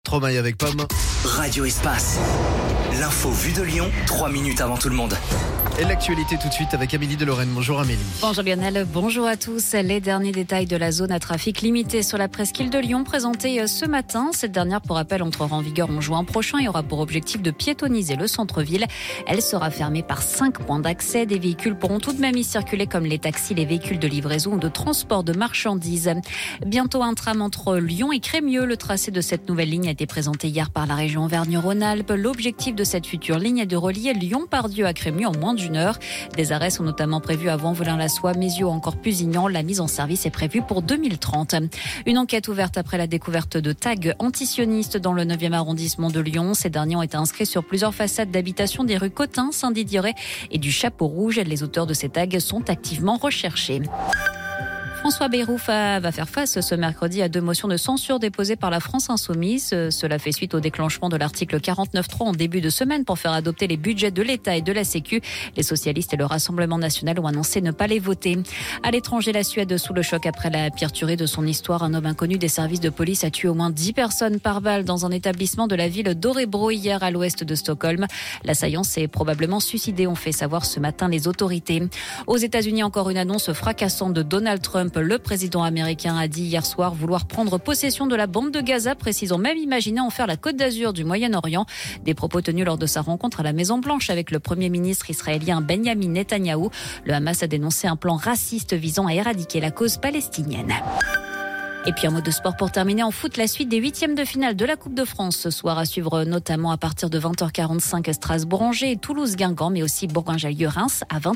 Stromae avec Pomme. Radio Espace. L'info vue de Lyon, 3 minutes avant tout le monde. Et l'actualité tout de suite avec Amélie de Lorraine. Bonjour Amélie. Bonjour Lionel, bonjour à tous. Les derniers détails de la zone à trafic limité sur la presqu'île de Lyon présentés ce matin. Cette dernière, pour rappel, entrera en vigueur en juin prochain et aura pour objectif de piétoniser le centre-ville. Elle sera fermée par 5 points d'accès. Des véhicules pourront tout de même y circuler comme les taxis, les véhicules de livraison ou de transport de marchandises. Bientôt un tram entre Lyon et Crémieux. Le tracé de cette nouvelle ligne a été présenté hier par la région Auvergne-Rhône-Alpes. L'objectif de cette future ligne est de relier Lyon-Part-Dieu à Crémieux en moins d'une heure. Des arrêts sont notamment prévus à Vanvelin-la-Soie, Méziaux, encore Pusignan. La mise en service est prévue pour 2030. Une enquête ouverte après la découverte de tags antisionistes dans le 9e arrondissement de Lyon. Ces derniers ont été inscrits sur plusieurs façades d'habitation des rues Cotin, Saint-Didier et du Chapeau Rouge. Les auteurs de ces tags sont activement recherchés. François Bayrou va faire face ce mercredi à 2 motions de censure déposées par la France Insoumise. Cela fait suite au déclenchement de l'article 49.3 en début de semaine pour faire adopter les budgets de l'État et de la Sécu. Les socialistes et le Rassemblement national ont annoncé ne pas les voter. À l'étranger, la Suède sous le choc après la pire tuerie de son histoire. Un homme inconnu des services de police a tué au moins 10 personnes par balle dans un établissement de la ville d'Örebro hier à l'ouest de Stockholm. L'assaillant s'est probablement suicidé, ont fait savoir ce matin les autorités. Aux États-Unis, encore une annonce fracassante de Donald Trump. Le président américain a dit hier soir vouloir prendre possession de la bande de Gaza, précisant même imaginer en faire la Côte d'Azur du Moyen-Orient. Des propos tenus lors de sa rencontre à la Maison-Blanche avec le premier ministre israélien Benjamin Netanyahou. Le Hamas a dénoncé un plan raciste visant à éradiquer la cause palestinienne. Et puis en mode de sport pour terminer en foot, la suite des 8e de finale de la Coupe de France ce soir à suivre notamment à partir de 20h45 Strasbourg-Angers et Toulouse-Guingamp, mais aussi Bourgoin-Jallieu-Reims à 20h.